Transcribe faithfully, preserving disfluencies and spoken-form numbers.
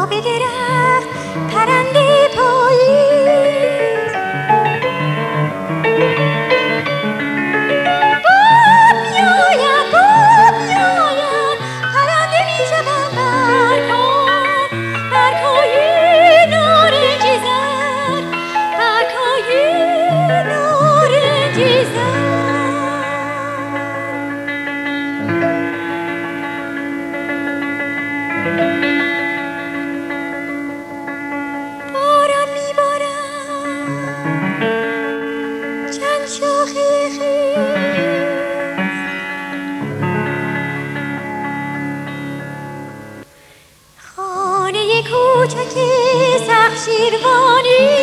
به درخت پرنده پاییز باد میآید باد میآید پرنده میشود برگان برگهای نارنجی زرد برگهای نارنجی زرد باران میبارد چند شاخه خیز خانه کوچک سخت شیروانی